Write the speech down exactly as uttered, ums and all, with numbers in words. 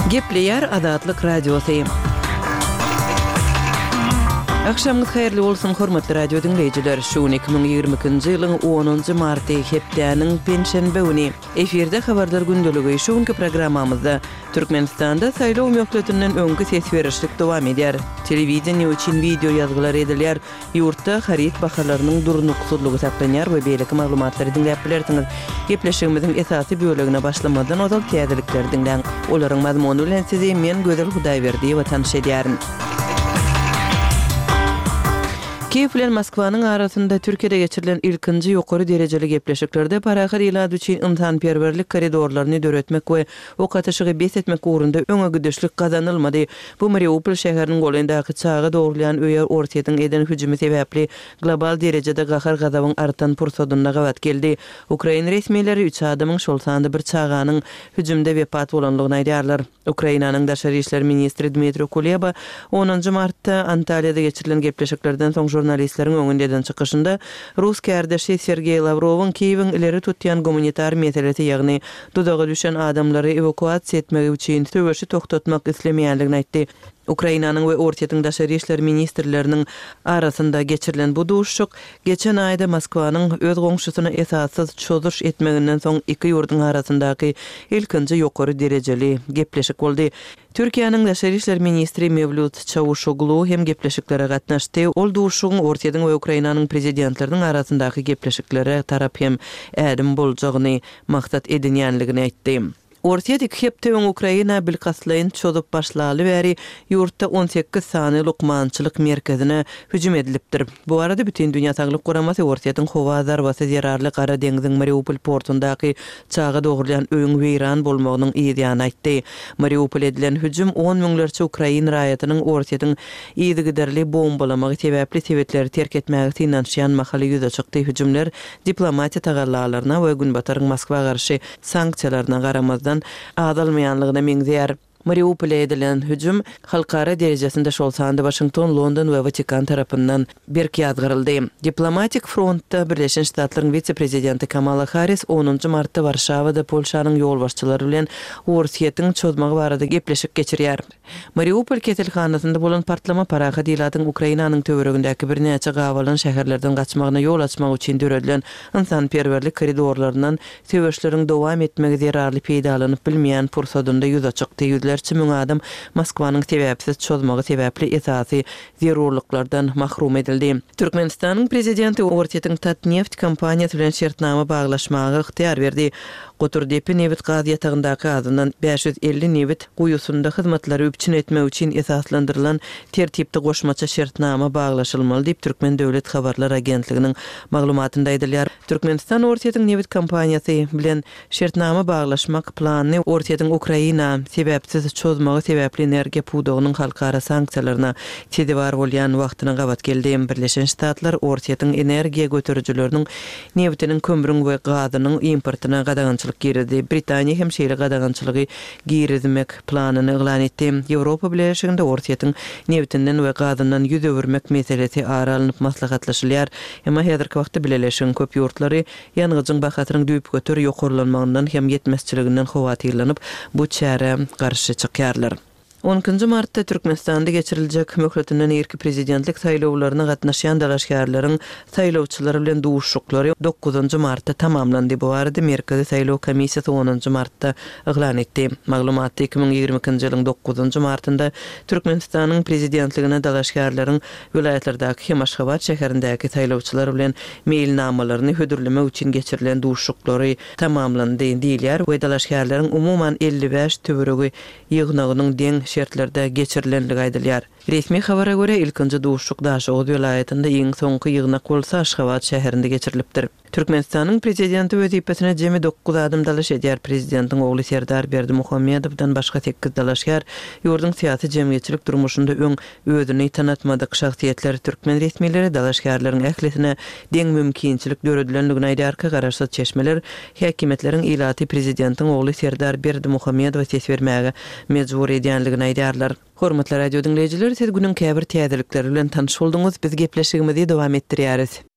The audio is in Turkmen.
Gepleyer Adatlyk Radiosu. Akşamınız hayırlı olsun hormatly radio dinleyijiler. Şu iki bin ýygrymyňky ýylyň onunçy marty hepdeniň penşenbe güni efirde habarlar gündöligi şuňky programmamyzda Türkmenistanda saýlaw möhletiniň öňkü ses berişlik dowam eder. Telewiziýa üçin video ýazgylar edilýär. Ýurtda harit bahalarynyň durnuksuzlygy saklanýar we beýleki maglumatlary dinläp bilersiňiz. Gepleşigimiziň esasy bölegine başlamadan ozal täzelikler dinläň. Olaryň mazmuny bilen sizi men Gözel Hudaýberdi we tanış edýärin. Kiýew bilen Moskwanyň arasynda Türkiýede geçirilen ilkinji ýokary derejeli gepleşiklerde parahat ilad üçin ymtanperwerlik koridorlaryny döretmek we o kataşygy besetmek ugrunda öňe gidişlik gazanylmady. Bu Mariupol şäheriniň golyndaky çağa dogurlayan öýe ortaýyň eden hüjümi sebäpli global derejede gahar gazabyň artan pursadyna gawat geldi. Ukraina resmiýetleri üç adamyň şol sanda bir çağanyň hüjümde wepat bolanlygyny aýdýarlar. Ukrainanyň daşary işler ministri Dmitry Kuleba onunçy martda Antalyada geçirilen gepleşiklerden soň jurnalistleriň öňünden çykyşynda Rus kärdeşi Sergey Lavrowyň Kiýewiň ileri tutýan gumanitar meselesi, ýagny dudaga düşen adamlary evakuasiýa etmek üçin töweşi toktatmak islemeýänligini aýtdy. Ukrainanyň we ortaýyň daşary işler ministrleriniň arasynda geçirilen bu duşşuk geçen aýda Moskwanyň öz goňşusyna esassyz çözdüş etmeginden soň iki ýurduň arasyndaky ilkinji ýokary derejeli gepleşik boldy. Türkiýanyň daşary işler ministri Mevlut Çavuşoglu hem gepleşiklere gatnaşdy. Ol duşşugyň ortaýyň we Ukrainanyň prezidentleriniň arasyndaky gepleşiklere tarap hem ädim boljagyny maksat edinýänligini aýtdy. Ortaýa hepde Ukraina bilgaslaryň çözdüp başlaly bäri ýurtda on sekiz sany lukmançylyk merkezine hüjüm edilipdir. Bu arada bütün dünýä saglyk guramasy ortaýyň howa zarbasy zerarly Gara deňiziň Mariupol portundaky çağa dogurlayan öýüň weýran bolmagynyň ýa-da aýtdy. Mariupol edilen hüjüm on miňlerçe Ukraina raýatynyň ortaýyň ýygyderli bombalamagy sebäpli sebetleri terk etmäge tinanşýan mahaly ýüze çykdy. Hüjümler diplomatiýa tagallalaryna we günbataryň Moskwa garşy sanksiýalaryna garamazdan adalmaýanlygyna meňzeýär. Mariupol'a edilen hüjüm halkara derejesinde şol sanda Washington, London we Vatikan tarapyndan berki ýazgyryldy. Diplomatik frontda Birleşen Ştatlaryň vice-prezidenti Kamala Harris onunçy martda Warşawada Polşanyň ýol başçylary bilen ortaýyň çözmegi barada gepleşik geçirýär. Mariupol ketelhanasynda bolan partlama parahat ýyladyň Ukrainanyň töweregindäki bir näçe gawalan şäherlerden gaçmagyna ýol açmak üçin döredilen ynsanperwerlik koridorlaryndan töweşleriň dowam etmegi zerarly peýdalanyp bilmeýän pursatynda ýüze çykdy. Çymyň adam Moskwanyň sebäpsiz çözmegi sebäpli esasy zerurlyklardan mahrum edildi. Türkmenistanyň prezidenti ortaýyň Tatneft kompaniýasy bilen şertnama baglaşmagy yktyar berdi. Goturdepi newit gaz ýatagyndaky azyndan beş yüz elli newit guýusunda hyzmatlary üpçün etmek üçin esaslandyrylan tertipde goşmaça şertnama baglaşylmaly diýip Türkmen Döwlet Habarlar Agentliginiň maglumatynda aýdylýar. Türkmenistan ortaýyň newit kompaniýasy bilen şertnama baglaşmak planyny ortaýyň Ukraina sebäpsiz çözmegi sebäpli energiýa pudogynyň halkara sanksiýalaryna tedbir bolýan wagtyna gawat geldi. Birleşen Ştatlar ortaýyň energiýa götürüjileriniň newitiniň kömürüň we gazynyň importyna gadagançylyk girdi. Britaniýa hem şeýle gadagançylygy girizmek planyny eglan etdi. Ýewropa Birleşiginde ortaýyň newitinden we gazyndan ýüz öwürmek meselesi aralanyp maslahatlaşylýar. Emma häzirki wagtda bileleşen köp ýurtlary ýanygyjyň bahatynyň düýüp götür ýokurlanmagynyň hem ýetmezçiliginden howatyrlanyp bu çäre garşy çykýarlar. onunçy martda Türkmenistanda geçiriljek möhletiniň erki prezidentlik saýlawlaryna gatnaşýan dalaşgarlaryň saýlawçylary bilen duşşuklary dokuzunçy martda tamamlandy. Bu arada Merkezi Saýlaw Komissiýasy onunçy martda eglan etdi. Maglumatda iki bin ýygrymyňky ýylyň dokuzunçy martynda Türkmenistanyň prezidentligine dalaşgarlaryň vilayetlerdeäki hem Aşgabat şäherindäki saýlawçylary bilen mailnamalaryny hödürlemek üçin geçirilen duşşuklary tamamlandy diýilýär we dalaşgarlaryň umuman elli beş töweregi ýygnagynyň deň şertlerde geçirilenligi aýdylýar. Resmi habara göre ilkinji duşşuk Daşoğuz vilayetinde iň soňky ýygnak bolsa Aşgabat şäherinde geçirilipdir. Türkmenistanyň prezidenti wezipesine jemi dokuz adam dalaş edýär. Prezidentiň ogly Serdar Berdimuhamedowdan başga sekiz dalaşgar ýurdun syýasy jemgyýetçilik durmuşynda öň özüni tanatmadyk şahsiýetler türkmen resmiýetleri dalaşgarlaryň ählisine deň mümkinçilik döredilenligini aýdýar. Garaşsa çeşmeler häkimetleriň ilaty prezidentiň ogly Serdar Berdimuhamedow ses bermäge mejbur edýänligini aýdýarlar. Hormatly radio dinleyijiler, siz günüň käbir täzelikleri bilen tanyş bolduňyz. Biz gepleşigimizi dowam etdirýäris.